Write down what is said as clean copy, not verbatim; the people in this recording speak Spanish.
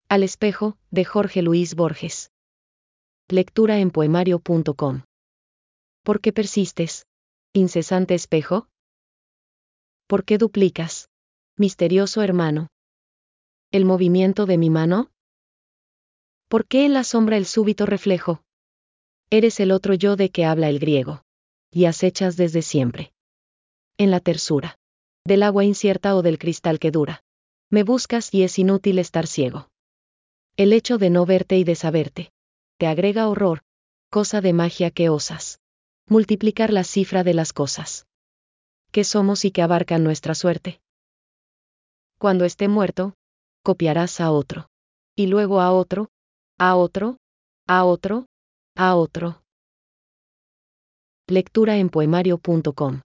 Al espejo, de Jorge Luis Borges. Lectura en poemario.com. ¿Por qué persistes, incesante espejo? ¿Por qué duplicas, misterioso hermano, el movimiento de mi mano? ¿Por qué en la sombra el súbito reflejo? Eres el otro yo de que habla el griego, y acechas desde siempre. En la tersura del agua incierta o del cristal que dura, me buscas y es inútil estar ciego. El hecho de no verte y de saberte te agrega horror, cosa de magia que osas multiplicar la cifra de las cosas que somos y que abarcan nuestra suerte. Cuando esté muerto, copiarás a otro, y luego a otro, a otro, a otro, a otro. Lectura en poemario.com.